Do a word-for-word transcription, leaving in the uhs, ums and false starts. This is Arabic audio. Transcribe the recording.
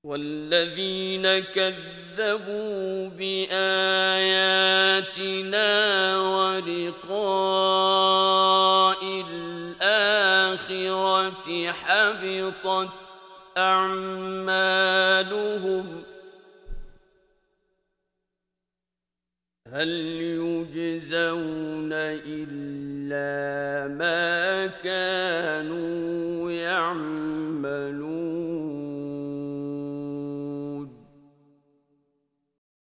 والذين كذبوا بآياتنا ولقاء الآخرة حبطت أعمالهم هل يجزون إلا ما كانوا يعملون